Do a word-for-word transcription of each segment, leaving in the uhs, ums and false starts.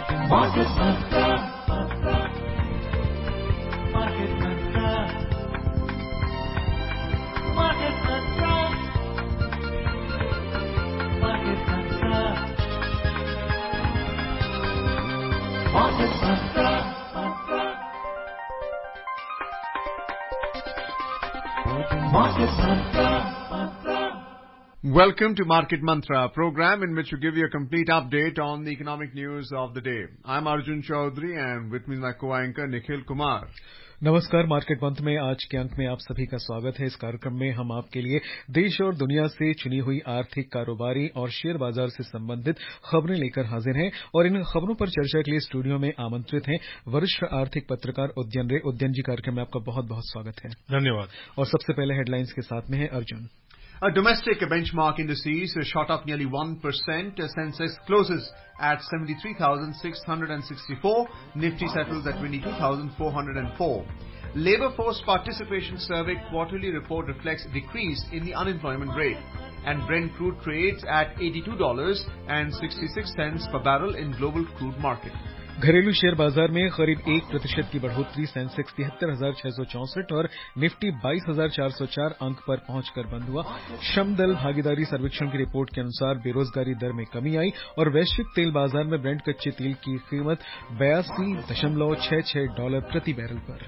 Market Mantra. Market Mantra. Market Mantra. Market Mantra. Market Mantra. Market Mantra. Welcome to Market Mantra, a program in which we give you a complete update on the economic news of the day. I'm Arjun Chaudhary and with me is my co-anchor Nikhil Kumar. नमस्कार। Market month में आज के अंक में आप सभी का स्वागत है। इस कार्यक्रम में हम आपके लिए देश और दुनिया से चुनी हुई आर्थिक, कारोबारी और शेयर बाजार से संबंधित खबरें लेकर हाजिर हैं और इन खबरों पर चर्चा के लिए स्टूडियो में आमंत्रित हैं वरिष्ठ आर्थिक पत्रकार उद्यन रे। उद्यन जी, कार्यक्रम में आपका बहुत बहुत स्वागत है। धन्यवाद। और सबसे पहले हेडलाइंस के साथ में है Arjun. Uh, domestic benchmark indices uh, shot up nearly one percent. Uh, Sensex closes at seventy-three thousand six hundred sixty-four. Nifty settles at twenty-two thousand four hundred four. Labour force participation survey quarterly report reflects decrease in the unemployment rate. And Brent crude trades at eighty-two dollars and sixty-six cents per barrel in global crude market. घरेलू share बाजार में करीब एक प्रतिशत की बढ़ोतरी। Sensex तिहत्तर हजार छह सौ चौसठ और निफ्टी बाईस हजार चार सौ चार अंक पर पहुंचकर बंद हुआ। श्रम दल भागीदारी सर्वेक्षण की रिपोर्ट के अनुसार बेरोजगारी दर में कमी आई और वैश्विक तेल बाजार में ब्रेंट कच्चे तेल की कीमत बयासी दशमलव छह छह डॉलर प्रति बैरल पर।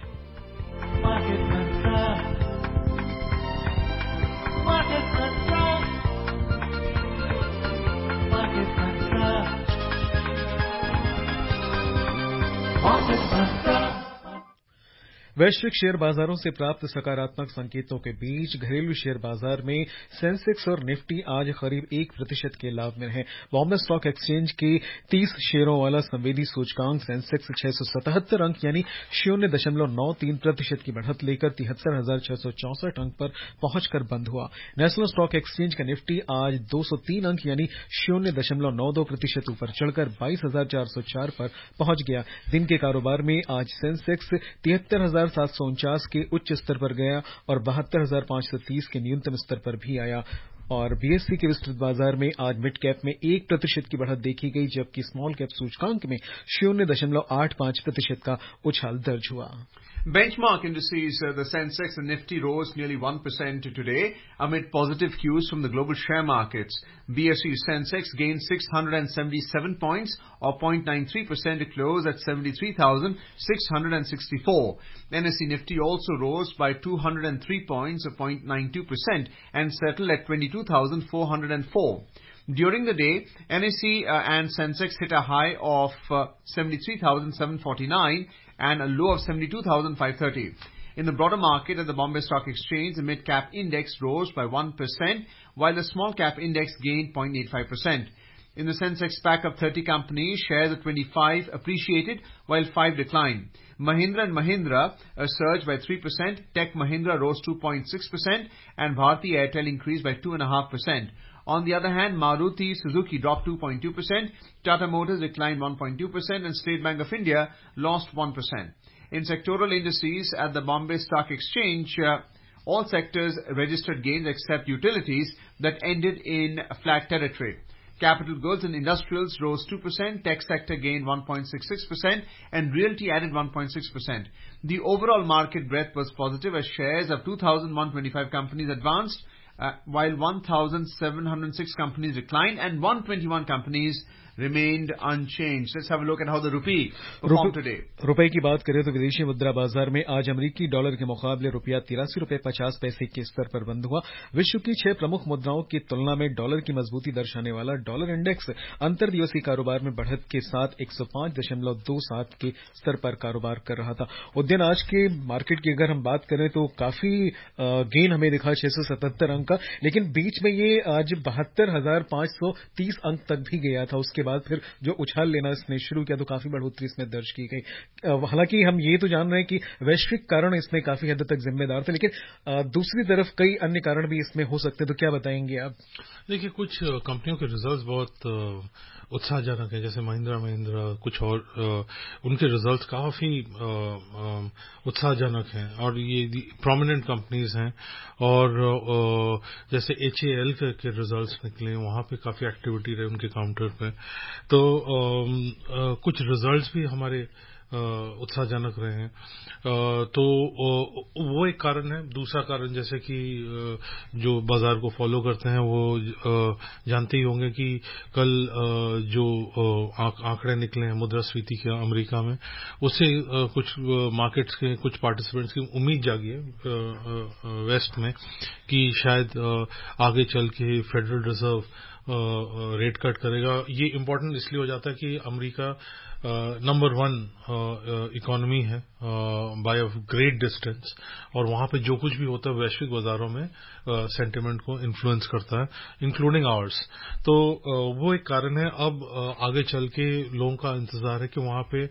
वैश्विक शेयर बाजारों से प्राप्त सकारात्मक संकेतों के बीच घरेलू शेयर बाजार में सेंसेक्स और निफ्टी आज करीब एक प्रतिशत के लाभ में रहे। बॉम्बे स्टॉक एक्सचेंज के तीस शेयरों वाला संवेदी सूचकांक सेंसेक्स छह सौ सतहत्तर अंक यानी शून्य दशमलव नौ तीन प्रतिशत की बढ़त लेकर तिहत्तर हजार छह सौ चौसठ अंक पर पहुंचकर बंद हुआ। नेशनल स्टॉक एक्सचेंज का निफ्टी आज दो सौ तीन अंक यानी शून्य दशमलव नौ दो प्रतिशत ऊपर चढ़कर बाईस हजार चार सौ चार पर पहुंच गया। दिन के कारोबार में आज सेंसेक्स तिहत्तर हजार सात सौ उनचास के उच्च स्तर पर गया और बहत्तर हजार पांच सौ तीस के न्यूनतम स्तर पर भी आया। और बीएससी के विस्तृत बाजार में आज मिड कैप में एक प्रतिशत की बढ़त देखी गई, जबकि स्मॉल कैप सूचकांक में शून्य दशमलव आठ पांच प्रतिशत का उछाल दर्ज हुआ। Benchmark indices, uh, the Sensex and Nifty rose nearly one percent today amid positive cues from the global share markets. B S E Sensex gained six hundred seventy-seven points or zero point nine three percent to close at seventy-three thousand six hundred sixty-four. N S E Nifty also rose by two hundred three points or zero point nine two percent and settled at twenty-two thousand four hundred four. During the day, N S E uh, and Sensex hit a high of uh, seventy-three thousand seven hundred forty-nine and a low of seventy-two thousand five hundred thirty. In the broader market at the Bombay Stock Exchange, the mid-cap index rose by one percent, while the small-cap index gained zero point eight five percent. In the Sensex pack of thirty companies, shares of twenty-five appreciated, while five declined. Mahindra and Mahindra uh, surged by three percent, Tech Mahindra rose two point six percent, and Bharti Airtel increased by two point five percent. On the other hand, Maruti Suzuki dropped two point two percent, Tata Motors declined one point two percent, and State Bank of India lost one percent. In sectoral indices at the Bombay Stock Exchange, uh, all sectors registered gains except utilities that ended in flat territory. Capital goods and industrials rose two percent, tech sector gained one point six six percent, and realty added one point six percent. The overall market breadth was positive as shares of two thousand one hundred twenty-five companies advanced, Uh, while one thousand seven hundred six companies declined and one hundred twenty-one companies remained unchanged. Let's have a look at how the rupee performed today. रुपए की बात करें तो विदेशी मुद्रा बाजार में आज अमेरिकी डॉलर के मुकाबले रुपया तिरासी रुपए पचास पैसे के स्तर पर बंद हुआ। विश्व की छह प्रमुख मुद्राओं की तुलना में डॉलर की मजबूती दर्शाने वाला डॉलर इंडेक्स अंतर दिवसीय कारोबार में बढ़त के साथ एक सौ पांच दशमलव दो सात के स्तर पर कारोबार कर रहा था। उद्यन, आज के मार्केट की अगर हम बात करें तो काफी गेन हमें दिखा छह सौ सतहत्तर अंक का, लेकिन बीच में ये आज बहत्तर हजार पांच सौ तीस अंक तक भी गया था। उसके बाद फिर जो उछाल लेना इसने शुरू किया तो काफी बढ़ोतरी इसमें दर्ज की गई। हालांकि हम ये तो जान रहे हैं कि वैश्विक कारण इसमें काफी हद तक जिम्मेदार थे, लेकिन दूसरी तरफ कई अन्य कारण भी इसमें हो सकते हैं। तो क्या बताएंगे आप? देखिए, कुछ कंपनियों के रिजल्ट्स बहुत उत्साहजनक है, जैसे महिंद्रा महिंद्रा, कुछ और उनके रिजल्ट्स काफी उत्साहजनक हैं और ये प्रोमिनेंट कंपनीज हैं और जैसे एच ए एल के, के रिजल्ट्स निकले, वहाँ पे काफ़ी एक्टिविटी रही उनके काउंटर पे, तो आ, कुछ रिजल्ट्स भी हमारे उत्साहजनक रहे हैं। तो वो एक कारण है। दूसरा कारण जैसे कि जो बाजार को फॉलो करते हैं वो जानते ही होंगे कि कल जो आंकड़े निकले हैं मुद्रास्फीति के अमेरिका में, उससे कुछ मार्केट्स के कुछ पार्टिसिपेंट्स की उम्मीद जागी है वेस्ट में कि शायद आगे चल के फेडरल रिजर्व रेट कट करेगा। ये इम्पोर्टेंट इसलिए हो जाता है कि अमेरिका नंबर वन इकोनॉमी है बाय अ ग्रेट डिस्टेंस, और वहां पे जो कुछ भी होता है वैश्विक बाजारों में सेंटिमेंट uh, को इन्फ्लुएंस करता है, इंक्लूडिंग आवर्स। तो uh, वो एक कारण है। अब uh, आगे चल के लोगों का इंतजार है कि वहां पे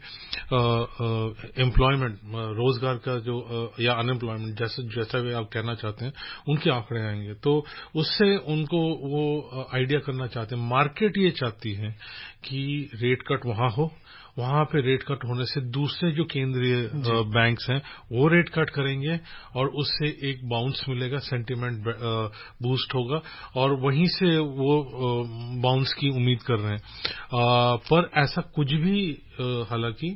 एम्प्लॉयमेंट uh, uh, रोजगार का जो uh, या अनएम्प्लॉयमेंट जैसे जैसा भी आप कहना चाहते हैं उनके आंकड़े आएंगे, तो उससे उनको वो आइडिया uh, करना चाहते हैं। मार्केट ये चाहती है कि रेट कट वहां हो, वहां पे रेट कट होने से दूसरे जो केंद्रीय बैंक्स हैं वो रेट कट करेंगे और उससे एक बाउंस मिलेगा, सेंटिमेंट बूस्ट होगा, और वहीं से वो बाउंस की उम्मीद कर रहे हैं। पर ऐसा कुछ भी हालांकि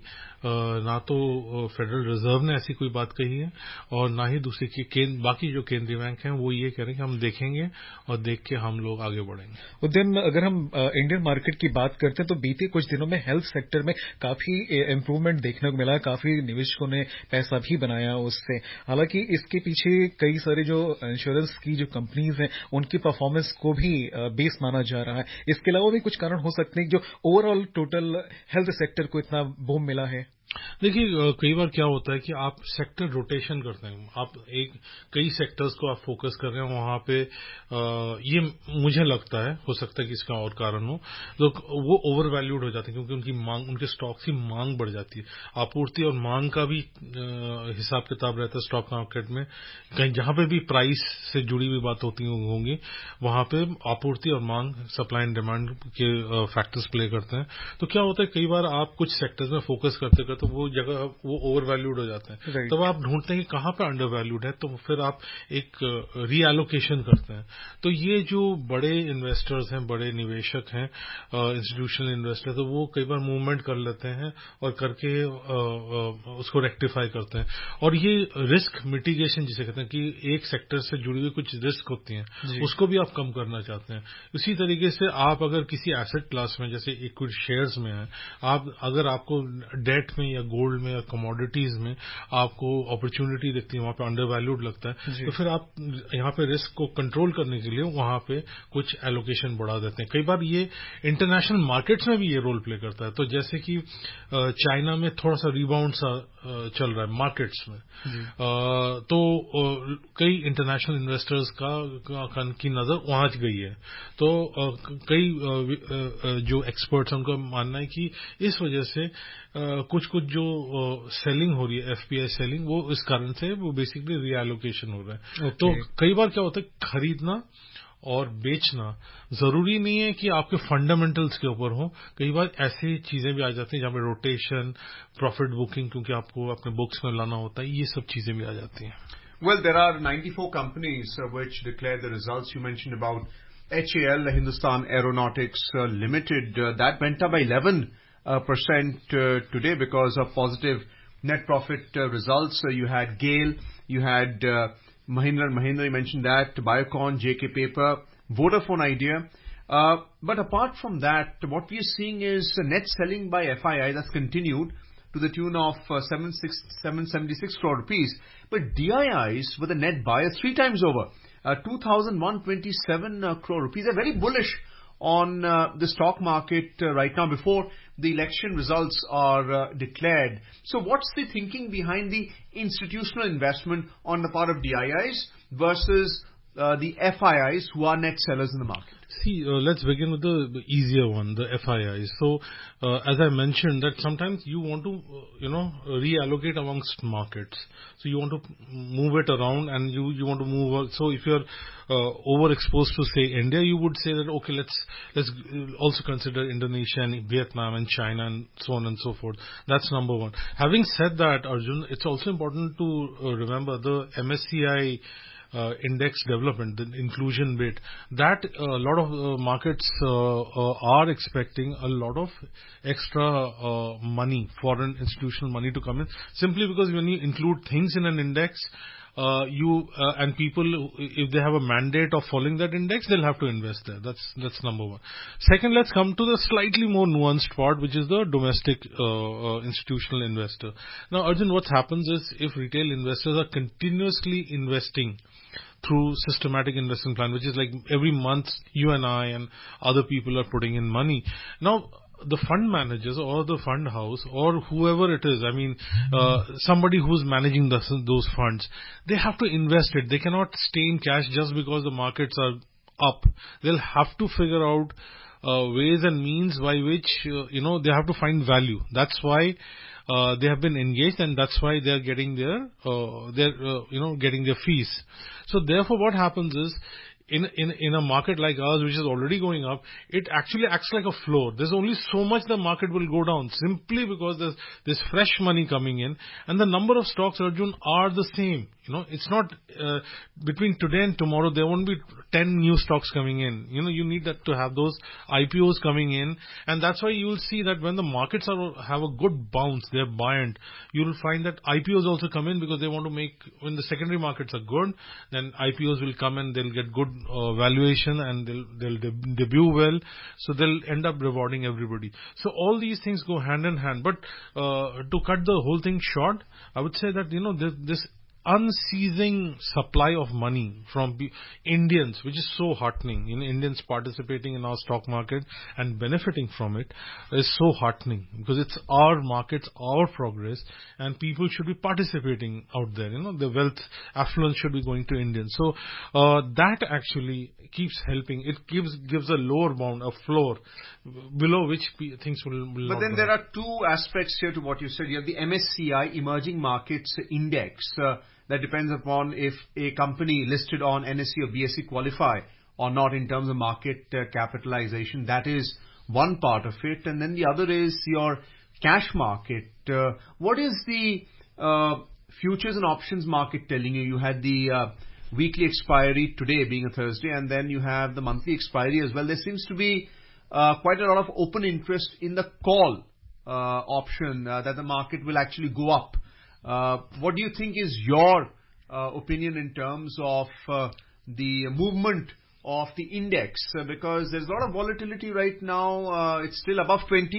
ना तो फेडरल रिजर्व ने ऐसी कोई बात कही है और ना ही दूसरे की बाकी जो केंद्रीय बैंक हैं वो ये कह रहे हैं कि हम देखेंगे और देख के हम लोग आगे बढ़ेंगे। उद्यम, अगर हम इंडियन मार्केट की बात करते हैं तो बीते कुछ दिनों में हेल्थ सेक्टर में काफी इम्प्रूवमेंट देखने को मिला, काफी निवेशकों ने पैसा भी बनाया उससे। हालांकि इसके पीछे कई सारे जो इंश्योरेंस की जो कंपनीज हैं उनकी परफॉर्मेंस को भी बेस माना जा रहा है। इसके अलावा भी कुछ कारण हो सकते हैं जो ओवरऑल टोटल हेल्थ सेक्टर को इतना बूम मिला है। देखिए, कई बार क्या होता है कि आप सेक्टर रोटेशन करते हैं, आप एक कई सेक्टर्स को आप फोकस कर रहे हैं, वहां पे आ, ये मुझे लगता है हो सकता है कि इसका और कारण हो, तो वो ओवर वैल्यूड हो जाते हैं क्योंकि उनकी मांग, उनके स्टॉक्स की मांग बढ़ जाती है। आपूर्ति और मांग का भी हिसाब किताब रहता है स्टॉक मार्केट में। कहीं जहां पे भी प्राइस से जुड़ी हुई बात होती होंगी वहां पे आपूर्ति और मांग, सप्लाई एंड डिमांड के फैक्टर्स प्ले करते हैं। तो क्या होता है कई बार आप कुछ सेक्टर्स में फोकस करते करते तो वो जगह वो ओवर वैल्यूड हो जाते हैं। तब तो आप ढूंढते हैं कि कहां पे अंडर वैल्यूड है, तो फिर आप एक रीएलोकेशन करते हैं। तो ये जो बड़े इन्वेस्टर्स हैं, बड़े निवेशक हैं, इंस्टीट्यूशनल इन्वेस्टर, तो वो कई बार मूवमेंट कर लेते हैं और करके आ, आ, उसको रेक्टिफाई करते हैं। और ये रिस्क मिटिगेशन जिसे कहते हैं कि एक सेक्टर से जुड़ी हुई कुछ रिस्क होती हैं उसको भी आप कम करना चाहते हैं। इसी तरीके से आप अगर किसी एसेट क्लास में जैसे इक्विटी शेयर्स में हैं, आप अगर आपको डेट में या गोल्ड में या कमोडिटीज में आपको अपॉर्चुनिटी दिखती है, वहां पे अंडर वैल्यूड लगता है, तो फिर आप यहाँ पे रिस्क को कंट्रोल करने के लिए वहां पे कुछ एलोकेशन बढ़ा देते हैं। कई बार ये इंटरनेशनल मार्केट्स में भी ये रोल प्ले करता है। तो जैसे कि चाइना में थोड़ा सा रिबाउंड सा चल रहा है मार्केट्स में, तो कई इंटरनेशनल इन्वेस्टर्स का, का की नजर वहां गई है। तो कई जो एक्सपर्ट्स हैं उनका मानना है कि इस वजह से कुछ कुछ जो सेलिंग हो रही है, एफपीआई सेलिंग, वो इस कारण से वो बेसिकली रीएलोकेशन हो रहा है। okay. तो कई बार क्या होता है खरीदना और बेचना जरूरी नहीं है कि आपके फंडामेंटल्स के ऊपर हो। कई बार ऐसी चीजें भी आ जाती हैं जहां पे रोटेशन, प्रॉफिट बुकिंग, क्योंकि आपको अपने बुक्स में लाना होता है, ये सब चीजें भी आ जाती हैं। Well, there are ninety-four companies uh, which declared the results. You mentioned about H A L, Hindustan Aeronautics uh, Limited. Uh, that went up by eleven percent uh, today because of positive net profit uh, results. Uh, you had GAIL, you had uh, Mahindra and Mahindra, you mentioned that, Biocon, J K Paper, Vodafone Idea. Uh, but apart from that, what we are seeing is uh, net selling by F I I that's continued to the tune of uh, seven hundred seventy-six crore rupees. But D I Is were the net buyers three times over, uh, two thousand one hundred twenty-seven uh, crore rupees. They're very bullish on uh, the stock market uh, right now before the election results are uh, declared. So what's the thinking behind the institutional investment on the part of D I Is versus uh, the F I Is who are net sellers in the market? See, uh, let's begin with the, the easier one, the F I Is. So, uh, as I mentioned, that sometimes you want to, uh, you know, reallocate amongst markets. So you want to move it around, and you you want to move. So if you're uh, overexposed to say India, you would say that okay, let's let's also consider Indonesia and Vietnam and China and so on and so forth. That's number one. Having said that, Arjun, it's also important to uh, remember the M S C I uh, index development, the inclusion bit, that a lot of uh, markets uh, uh, are expecting a lot of extra uh, money, foreign institutional money to come in, simply because when you include things in an index, Uh, you uh, and people, if they have a mandate of following that index, they'll have to invest there. That's that's number one. Second, let's come to the slightly more nuanced part, which is the domestic uh, uh, institutional investor. Now, Arjun, what happens is if retail investors are continuously investing through systematic investing plan, which is like every month you and I and other people are putting in money. Now, the fund managers or the fund house or whoever it is, I mean, uh, somebody who's managing the, those funds, they have to invest it. They cannot stay in cash just because the markets are up. They'll have to figure out uh, ways and means by which, uh, you know, they have to find value. That's why uh, they have been engaged, and that's why they are getting their, uh, their uh, you know, getting their fees. So therefore, what happens is, In, in in a market like ours, which is already going up, it actually acts like a floor. There's only so much the market will go down, simply because there's there's fresh money coming in, and the number of stocks, Arjun, are the same. You know, it's not uh, between today and tomorrow there won't be ten new stocks coming in. You know, you need that to have those I P Os coming in, and that's why you will see that when the markets are have a good bounce, they're buoyant. You will find that I P Os also come in because they want to make, when the secondary markets are good, then I P Os will come and they'll get good Uh, valuation, and they'll they'll deb- debut well, so they'll end up rewarding everybody. So all these things go hand in hand. But uh, to cut the whole thing short, I would say that, you know, this, this unceasing supply of money from Indians, which is so heartening. You know, Indians participating in our stock market and benefiting from it is so heartening, because it's our markets, our progress, and people should be participating out there. You know, the wealth affluence should be going to Indians. So uh, that actually keeps helping. It gives gives a lower bound, a floor below which things will. will but then there are two aspects here to what you said. You have the M S C I Emerging Markets Index. Uh, That depends upon if a company listed on N S E or B S E qualify or not in terms of market uh, capitalization. That is one part of it. And then the other is your cash market. Uh, what is the uh, futures and options market telling you? You had the uh, weekly expiry today being a Thursday, and then you have the monthly expiry as well. There seems to be uh, quite a lot of open interest in the call uh, option uh, that the market will actually go up. Uh, what do you think is your uh, opinion in terms of uh, the movement of the index? Uh, because there's a lot of volatility right now. Uh, it's still above twenty.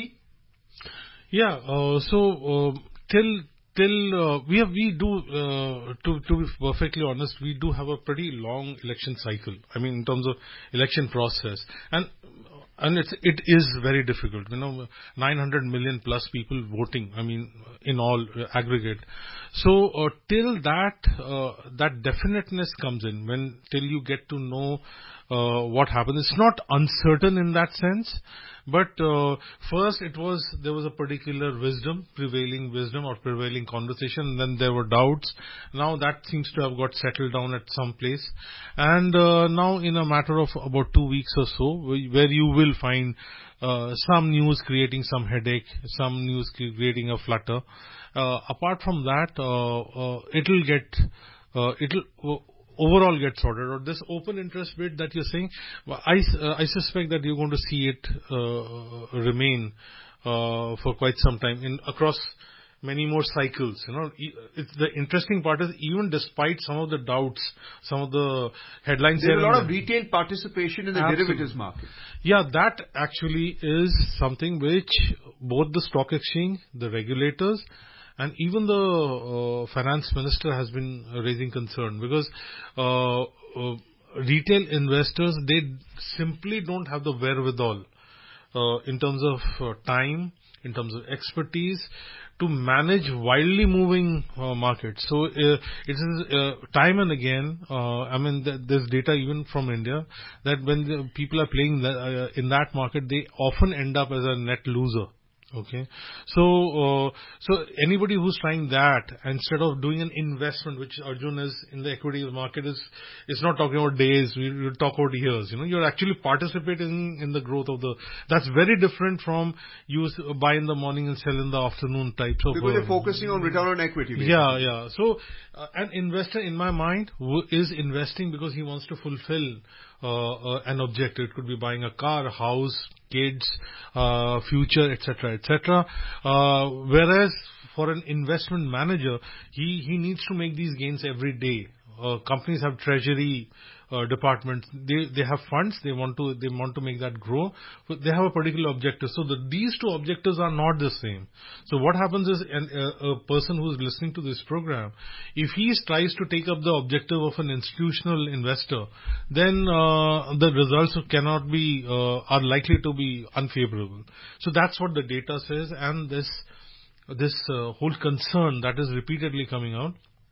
Yeah. Uh, so uh, till till uh, we have we do uh, to to be perfectly honest, we do have a pretty long election cycle. I mean, in terms of election process, and. And it's, it is very difficult, you know, nine hundred million plus people voting, I mean, in all uh, aggregate. So, uh, till that, uh, that definiteness comes in, when, till you get to know, uh, what happens. It's not uncertain in that sense, but, uh, first it was, there was a particular wisdom, prevailing wisdom or prevailing conversation, and then there were doubts. Now that seems to have got settled down at some place. And, uh, now in a matter of about two weeks or so, where you will find, uh, some news creating some headache, some news creating a flutter. Uh, apart from that, uh, uh, it'll get, uh, it'll, uh, overall get sorted out. This open interest bit that you're saying, I, uh, I suspect that you're going to see it uh, remain uh, for quite some time in across many more cycles. You know, it's the interesting part is, even despite some of the doubts, some of the headlines, there's a lot of retail participation in the Absolutely. derivatives market. Yeah, that actually is something which both the stock exchange, the regulators, and even the uh, finance minister has been raising concern, because uh, uh, retail investors, they simply don't have the wherewithal uh, in terms of uh, time, in terms of expertise, to manage wildly moving uh, markets. So uh, it is uh, time and again, uh, I mean, th- there's data even from India that when the people are playing the, uh, in that market, they often end up as a net loser. Okay. So, uh, so anybody who's trying that instead of doing an investment, which Arjun is in the equity market, is is not talking about days. We will talk about years. You know, you're actually participating in the growth of the. That's very different from you s- buy in the morning and sell in the afternoon types of. Because uh, you're focusing on return on equity. Basically. Yeah, yeah. So, uh, an investor, in my mind, who is investing because he wants to fulfill uh, uh, an objective. It could be buying a car, a house, kids, uh, future, et cetera, et cetera. Uh, whereas for an investment manager, he he needs to make these gains every day. Uh, companies have treasury uh, departments. They they have funds. They want to they want to make that grow. But they have a particular objective. So the, these two objectives are not the same. So what happens is an, a, a person who is listening to this program, if he tries to take up the objective of an institutional investor, then uh, the results cannot be uh, are likely to be unfavorable. So that's what the data says, and this this uh, whole concern that is repeatedly coming out.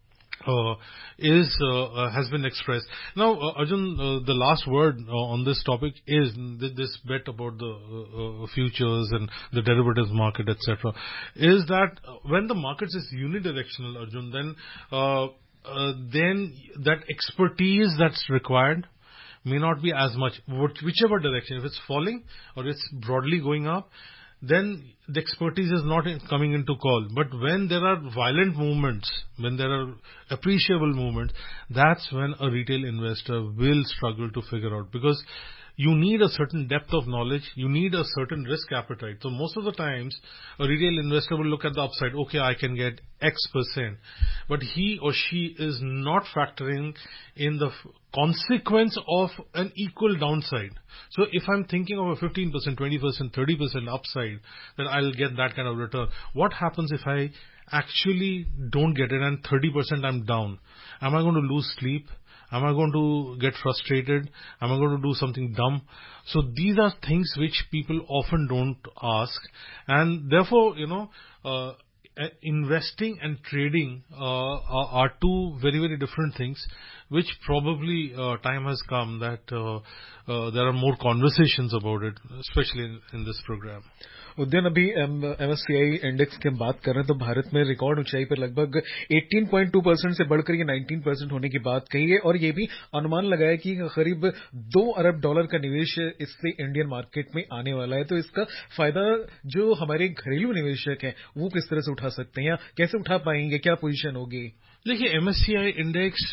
Uh, is uh, uh, has been expressed. Now, uh, Arjun, uh, the last word uh, on this topic is th- this bet about the uh, uh, futures and the derivatives market, et cetera. Is that uh, when the markets is unidirectional, Arjun, then uh, uh, then that expertise that's required may not be as much. Whichever direction, if it's falling or it's broadly going up, then the expertise is not in, coming into call. But when there are violent movements, when there are appreciable movements, that's when a retail investor will struggle to figure out, because you need a certain depth of knowledge, you need a certain risk appetite. So most of the times, a retail investor will look at the upside. Okay, I can get X percent. But he or she is not factoring in the f- consequence of an equal downside. So if I'm thinking of a fifteen percent, twenty percent, thirty percent upside, then I'll get that kind of return. What happens if I actually don't get it and thirty percent I'm down? Am I going to lose sleep? Am I going to get frustrated? Am I going to do something dumb? So these are things which people often don't ask. And therefore, you know, uh, investing and trading uh, are, are two very, very different things, which probably uh, time has come that uh, uh, there are more conversations about it, especially in, in this program. Udayan अभी MSCI index की हम बात कर रहे हैं तो भारत में record ऊंचाई पर लगभग अठारह पॉइंट दो परसेंट से बढ़कर ये उन्नीस परसेंट होने की बात कही है और ये भी अनुमान लगाया कि करीब दो अरब डॉलर का निवेश इससे इंडियन मार्केट में आने वाला है। तो इसका फायदा जो हमारे घरेलू निवेशक हैं वो किस तरह से उठा सकते हैं या कैसे उठा पाएंगे, क्या पोजीशन होगी? देखिए, एमएससीआई इंडेक्स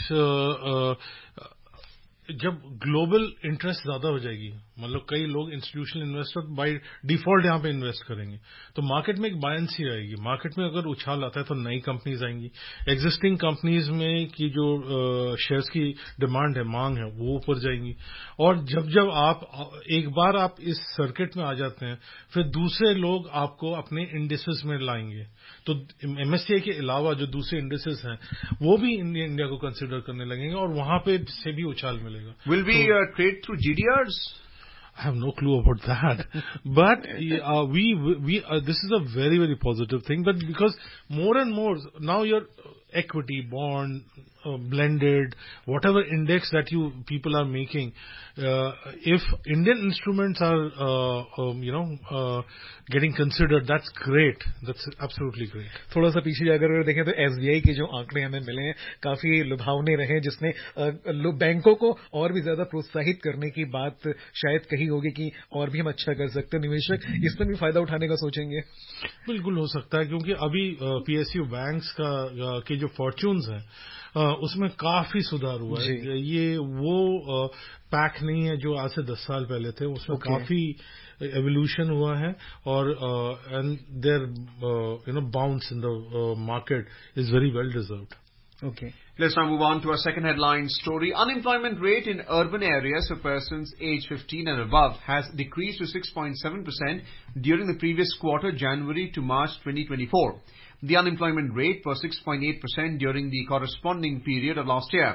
जब ग्लोबल इंटरेस्ट ज्यादा हो जाएगी, मतलब कई लोग इंस्टीट्यूशनल इन्वेस्टर बाय डिफॉल्ट यहां पे इन्वेस्ट करेंगे, तो मार्केट में एक बायंसी रहेगी। मार्केट में अगर उछाल आता है तो नई कंपनीज आएंगी, एग्जिस्टिंग कंपनीज में की जो शेयर्स की डिमांड है, मांग है, वो ऊपर जाएंगी। और जब जब आप एक बार आप इस सर्किट में आ जाते हैं, फिर दूसरे लोग आपको अपने इंडिसेस में लाएंगे। तो एमएससीआई के अलावा जो दूसरे इंडिसेस हैं वो भी इंडिया को कंसिडर करने लगेंगे और वहां पे से भी उछाल मिलेगा। Will we so, uh, trade through G D Rs? I have no clue about that, but uh, we we uh, this is a very very positive thing. But because more and more now your equity, bond, uh, blended, whatever index that you people are making, uh, if Indian instruments are uh, um, you know uh, getting considered, that's great. That's absolutely great. थोड़ा सा पीछे जाकर अगर देखें तो SBI के जो आंकड़े हमें मिले हैं काफी लुभावने रहे, जिसने बैंकों को और भी ज्यादा प्रोत्साहित करने की बात शायद कही होगी कि और भी हम अच्छा कर सकते हैं। निवेशक इसमें भी फायदा उठाने का सोचेंगे? बिल्कुल हो सकता है, क्योंकि अभी पीएसयू बैंक्स का के जो फॉर्च्यून्स हैं उसमें काफी सुधार हुआ है। ये वो पैक नहीं है जो आज से दस साल पहले थे, उसमें okay. काफी एवोल्यूशन हुआ है और and there you know bounce in the market is very well deserved. Okay. Let's now move on to our second headline story. Unemployment rate in urban areas for persons aged fifteen and above has decreased to six point seven percent during the previous quarter, January to March twenty twenty-four. The unemployment rate was six point eight percent during the corresponding period of last year.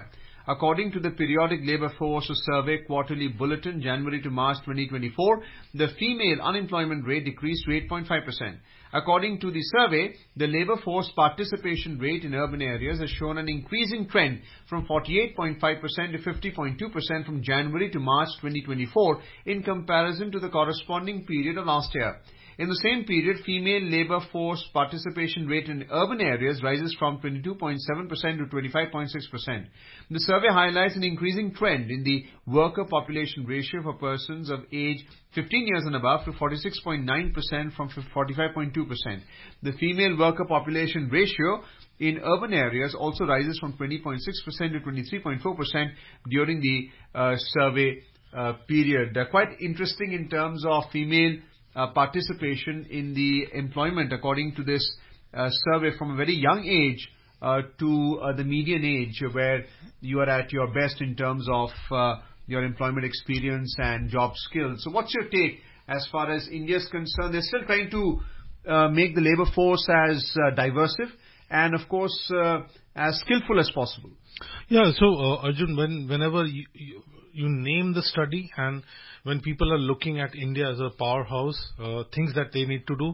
According to the Periodic Labour Force Survey Quarterly Bulletin, January to March twenty twenty-four, the female unemployment rate decreased to eight point five percent. According to the survey, the labour force participation rate in urban areas has shown an increasing trend from forty-eight point five percent to fifty point two percent from January to March twenty twenty-four in comparison to the corresponding period of last year. In the same period, female labour force participation rate in urban areas rises from twenty-two point seven percent to twenty-five point six percent. The survey highlights an increasing trend in the worker population ratio for persons of age fifteen years and above to forty-six point nine percent from forty-five point two percent. The female worker population ratio in urban areas also rises from twenty point six percent to twenty-three point four percent during the uh, survey uh, period. Uh, quite interesting in terms of female Uh, participation in the employment, according to this uh, survey, from a very young age uh, to uh, the median age, where you are at your best in terms of uh, your employment experience and job skills. So what's your take as far as India is concerned? They're still trying to uh, make the labor force as uh, diverse and, of course, uh, as skillful as possible. Yeah, so uh, Arjun, when, whenever you, you, you name the study and when people are looking at India as a powerhouse, uh, things that they need to do,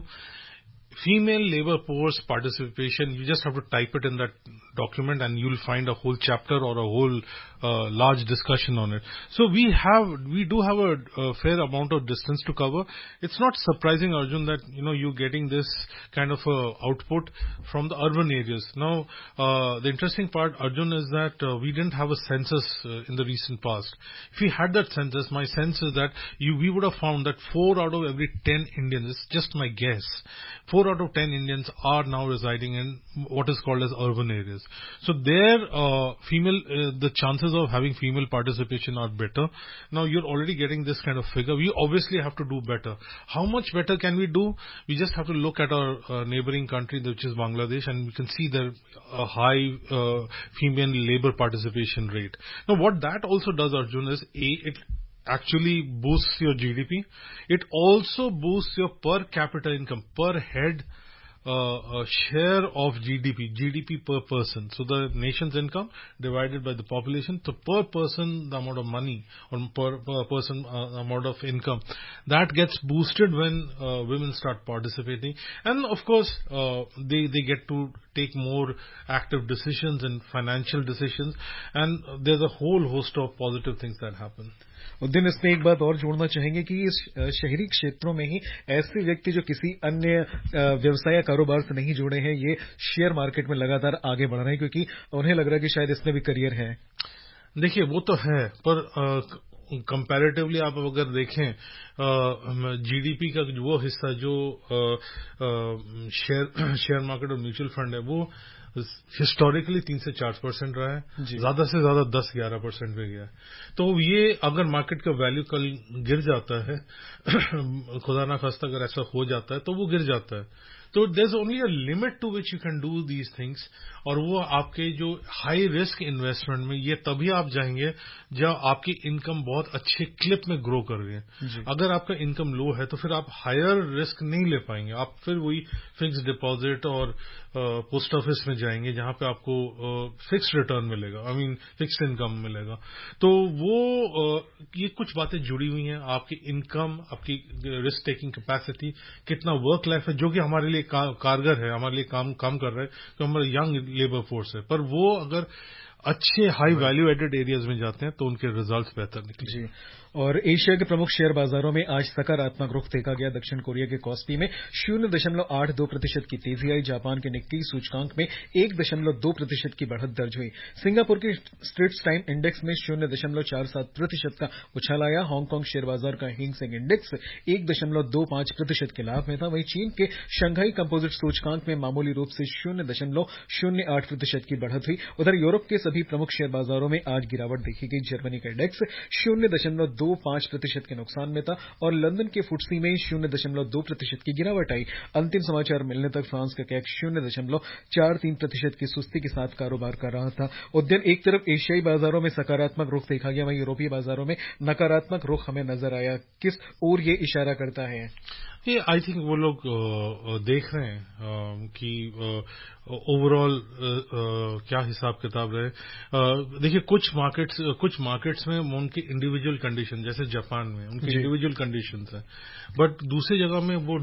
female labor force participation, you just have to type it in that document and you'll find a whole chapter or a whole uh, large discussion on it. So we have, we do have a, a fair amount of distance to cover. It's not surprising, Arjun, that, you know, you're getting this kind of uh, output from the urban areas. Now, uh, the interesting part, Arjun, is that uh, we didn't have a census uh, in the recent past. If we had that census, my sense is that you, we would have found that four out of every ten Indians, it's just my guess, four out of ten Indians are now residing in what is called as urban areas. So there, uh, female, uh, the chances of having female participation are better. Now you're already getting this kind of figure. We obviously have to do better. How much better can we do? We just have to look at our uh, neighboring country, which is Bangladesh, and we can see there a high uh, female labor participation rate. Now what that also does, Arjun, is a, it actually boosts your G D P. It also boosts your per capita income, per head uh, uh, share of G D P, G D P per person. So the nation's income divided by the population, so per person the amount of money or per, per person uh, amount of income, that gets boosted when uh, women start participating. And of course, uh, they, they get to take more active decisions and financial decisions, and there's a whole host of positive things that happen. Uddin, इसमें एक बात और जोड़ना चाहेंगे कि इस शहरी क्षेत्रों में ही ऐसे व्यक्ति जो किसी अन्य व्यवसाय या कारोबार से नहीं जुड़े हैं, ये शेयर मार्केट में लगातार आगे बढ़ रहे हैं, क्योंकि उन्हें लग रहा है कि शायद इसमें भी करियर है. देखिए, वो तो है, पर कंपैरेटिवली आप अगर देखें जीडीपी का वो हिस्सा जो शेयर शेयर मार्केट और म्यूचुअल फंड है, वो हिस्टोरिकली तीन से चार परसेंट रहा है, ज्यादा से ज्यादा दस ग्यारह परसेंट पे गया है. तो ये अगर मार्केट का वैल्यू कल गिर जाता है, खुदा ना खास्ता अगर ऐसा हो जाता है, तो वो गिर जाता है. तो there is only a limit to which you can do these things. और वो आपके जो हाई रिस्क इन्वेस्टमेंट में ये तभी आप जाएंगे जब आपकी इनकम बहुत अच्छे क्लिप में ग्रो कर रही है. अगर आपका इनकम लो है तो फिर आप हायर रिस्क नहीं ले पाएंगे. आप फिर वही फिक्स डिपॉजिट और पोस्ट ऑफिस में जाएंगे जहां पे आपको फिक्स रिटर्न मिलेगा, आई मीन फिक्स्ड इनकम मिलेगा. तो वो uh, ये कुछ बातें जुड़ी हुई हैं. आपकी इनकम, आपकी रिस्क टेकिंग कैपेसिटी, कितना वर्क लाइफ है जो कि हमारे लिए का, कारगर है, हमारे लिए काम काम कर रहा है, तो हमारा यंग लेबर फोर्स है. पर वो अगर अच्छे हाई वैल्यू एडेड एरियाज में जाते हैं तो उनके रिजल्ट्स बेहतर निकले. जी. और एशिया के प्रमुख शेयर बाजारों में आज सकारात्मक रुख देखा गया. दक्षिण कोरिया के कॉस्पी में शून्य दशमलव आठ दो प्रतिशत की तेजी आई. जापान के निक्की सूचकांक में एक दशमलव दो प्रतिशत की बढ़त दर्ज हुई. सिंगापुर के स्ट्रेट्स टाइम इंडेक्स में शून्य दशमलव चार सात प्रतिशत का उछाल आया. हांगकांग शेयर बाजार का हिंग सेंग इंडेक्स एक दशमलव दो पांच प्रतिशत के लाभ में था. वहीं चीन के शंघाई कंपोजिट सूचकांक में मामूली रूप से शून्य दशमलव शून्य आठ प्रतिशत की बढ़त हुई. उधर यूरोप के सभी प्रमुख शेयर बाजारों में आज गिरावट देखी गई. जर्मनी का इंडेक्स शून्य दशमलव दो पांच प्रतिशत के नुकसान में था और लंदन के फुटसी में शून्य दशमलव दो प्रतिशत की गिरावट आई. अंतिम समाचार मिलने तक फ्रांस का कैक शून्य दशमलव चार तीन प्रतिशत की सुस्ती के साथ कारोबार कर रहा था. उद्यम, एक तरफ एशियाई बाजारों में सकारात्मक रुख देखा गया, वहीं यूरोपीय बाजारों में नकारात्मक रुख हमें नजर आया. किस ओर ये इशारा करता है? ये आई थिंक वो लोग देख रहे हैं कि ओवरऑल क्या हिसाब किताब रहे. देखिए कुछ मार्केट्स कुछ मार्केट्स में उनकी इंडिविजुअल कंडीशन, जैसे जापान में उनकी इंडिविजुअल कंडीशंस हैं, बट दूसरी जगह में वो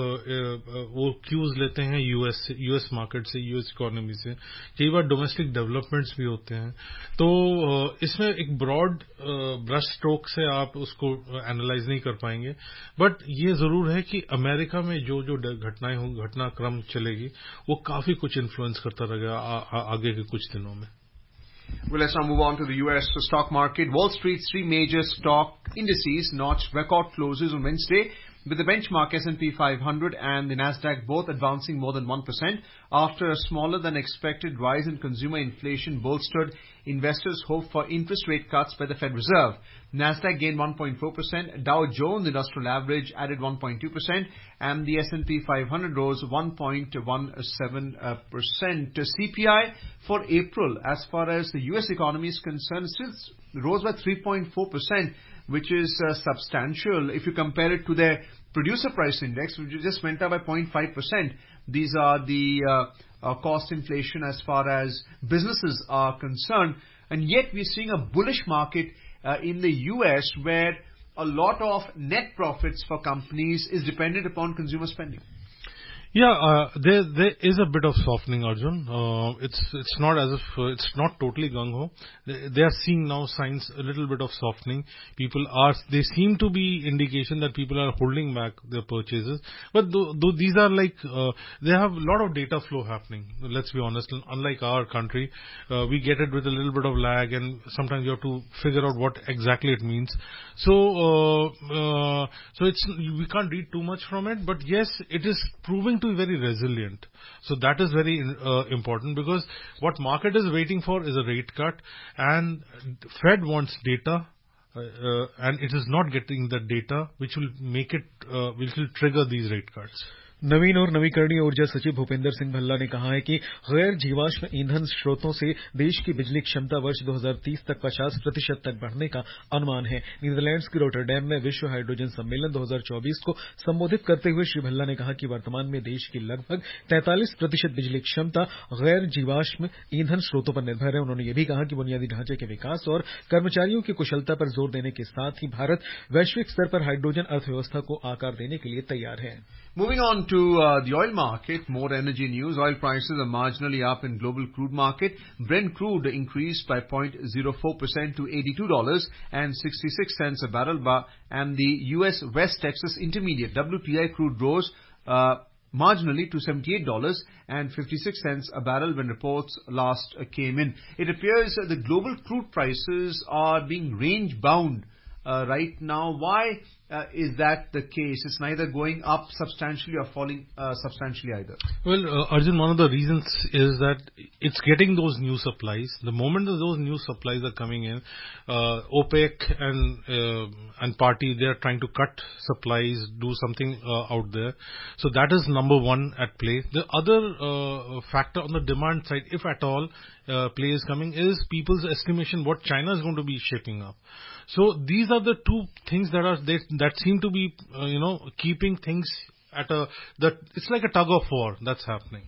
वो क्यूज लेते हैं यूएस यूएस मार्केट से, यूएस इकोनॉमी से. कई बार डोमेस्टिक डेवलपमेंट्स भी होते हैं. तो इसमें एक ब्रॉड ब्रश स्ट्रोक से आप उसको एनालाइज नहीं कर पाएंगे, बट ये जरूर है कि अमेरिका में जो जो घटनाएं होंगी, घटनाक्रम चलेगी, वो काफी कुछ इन्फ्लुएंस करता रहेगा आगे के कुछ दिनों में. Well, let's now move on to the U S stock market. Wall Street's three major stock indices notched record closes on Wednesday, with the benchmark S and P five hundred and the Nasdaq both advancing more than one percent after a smaller than expected rise in consumer inflation bolstered investors' hope for interest rate cuts by the Fed Reserve. Nasdaq gained one point four percent, Dow Jones Industrial Average added one point two percent, and the S and P five hundred rose one point one seven percent. C P I for April, as far as the U S economy is concerned, still rose by three point four percent, which is uh, substantial if you compare it to their producer price index, which just went up by zero point five percent. These are the uh, uh, cost inflation as far as businesses are concerned. And yet we're seeing a bullish market uh, in the U S, where a lot of net profits for companies is dependent upon consumer spending. Yeah, uh, there there is a bit of softening, Arjun. Uh, it's it's not as if uh, it's not totally gung ho. They, they are seeing now signs a little bit of softening. People are they seem to be indication that people are holding back their purchases. But though, though these are like uh, they have a lot of data flow happening. Let's be honest. Unlike our country, uh, we get it with a little bit of lag, and sometimes you have to figure out what exactly it means. So uh, uh, so it's we can't read too much from it. But yes, it is proving to be very resilient. So that is very uh, important, because what market is waiting for is a rate cut, and Fed wants data, uh, uh, and it is not getting the data which will make it, uh, which will trigger these rate cuts. नवीन और नवीकरणीय ऊर्जा सचिव भूपेंद्र सिंह भल्ला ने कहा है कि गैर जीवाश्म ईंधन स्रोतों से देश की बिजली क्षमता वर्ष दो हज़ार तीस तक पचास प्रतिशत तक बढ़ने का अनुमान है. नीदरलैंड्स के रोटरडैम में विश्व हाइड्रोजन सम्मेलन दो हज़ार चौबीस को संबोधित करते हुए श्री भल्ला ने कहा कि वर्तमान में देश की लगभग तैंतालीस प्रतिशत बिजली क्षमता गैर जीवाश्म ईंधन स्रोतों पर निर्भर है. उन्होंने यह भी कहा कि बुनियादी ढांचे के विकास और कर्मचारियों की कुशलता पर जोर देने के साथ ही भारत वैश्विक स्तर पर हाइड्रोजन अर्थव्यवस्था को आकार देने के लिए तैयार है. Moving on to uh, the oil market, more energy news. Oil prices are marginally up in global crude market. Brent crude increased by zero point zero four percent to eighty-two dollars and sixty-six cents a barrel, and the U S West Texas Intermediate W T I crude rose uh, marginally to seventy-eight dollars and fifty-six cents a barrel when reports last uh, came in. It appears uh, the global crude prices are being range bound uh, right now. Why Uh, is that the case? It's neither going up substantially or falling uh, substantially either. Well, uh, Arjun, one of the reasons is that it's getting those new supplies. The moment that those new supplies are coming in, uh, OPEC and uh, and party, they are trying to cut supplies, do something uh, out there. So that is number one at play. The other uh, factor on the demand side, if at all, uh, play is coming, is people's estimation what China is going to be shaping up. So these are the two things that are they, that seem to be uh, you know keeping things at a that it's like a tug of war that's happening.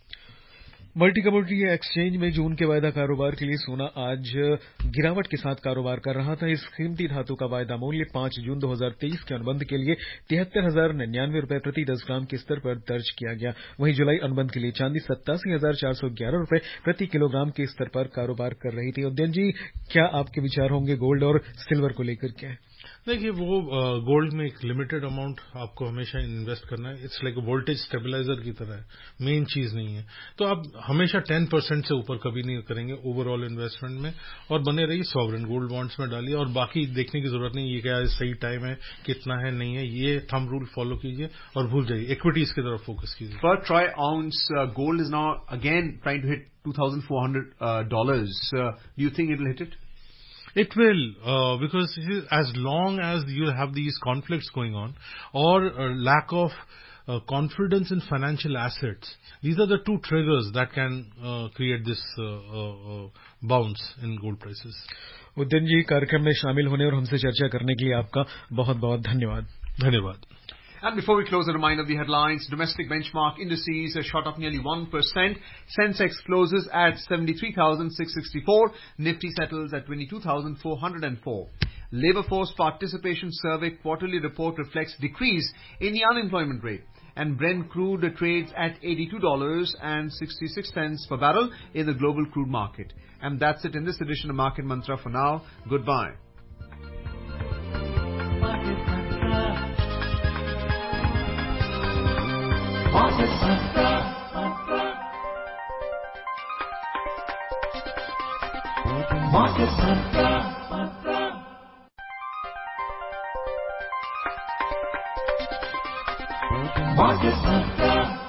Multi commodity exchange में जून के वायदा कारोबार के लिए सोना आज गिरावट के साथ कारोबार कर रहा था. इस कीमती धातु का वायदा मूल्य पांच जून दो हज़ार तेईस के अनुबंध के लिए तिहत्तर हजार निन्यानवे रुपए प्रति दस ग्राम के स्तर पर दर्ज किया गया. वहीं जुलाई अनुबंध के लिए चांदी सत्तासी हजार चार सौ ग्यारह रुपए प्रति किलोग्राम के स्तर पर कारोबार कर रही थी. उद्यन जी, क्या आपके विचार होंगे गोल्ड और सिल्वर को लेकर के? देखिए, वो गोल्ड में एक लिमिटेड अमाउंट आपको हमेशा इन्वेस्ट करना है. इट्स लाइक वोल्टेज स्टेबलाइजर की तरह है, मेन चीज नहीं है. तो आप हमेशा टेन परसेंट से ऊपर कभी नहीं करेंगे ओवरऑल इन्वेस्टमेंट में, और बने रहिए सॉवरेन गोल्ड बॉन्ड्स में डालिए, और बाकी देखने की जरूरत नहीं ये क्या सही टाइम है, कितना है, नहीं है. ये थंब रूल फॉलो कीजिए और भूल जाइए, इक्विटीज की तरफ फोकस कीजिए. Per troy ounce, uh, gold is now again trying to hit two thousand four hundred dollars. Uh, do you think it will hit it? It will, uh, because as long as you have these conflicts going on, or uh, lack of uh, confidence in financial assets, these are the two triggers that can uh, create this uh, uh, bounce in gold prices. Udayan जी, कार्यक्रम में शामिल होने और हमसे चर्चा करने के लिए आपका बहुत बहुत धन्यवाद. धन्यवाद. And before we close, a reminder of the headlines. Domestic benchmark indices have shot up nearly one percent. Sensex closes at seventy-three thousand six hundred sixty-four. Nifty settles at twenty-two thousand four hundred four. Labour Force Participation Survey quarterly report reflects decrease in the unemployment rate. And Brent crude trades at eighty-two dollars and sixty-six cents per barrel in the global crude market. And that's it in this edition of Market Mantra for now. Goodbye. Market Mantra. Market Mantra. Market Mantra. Market Mantra.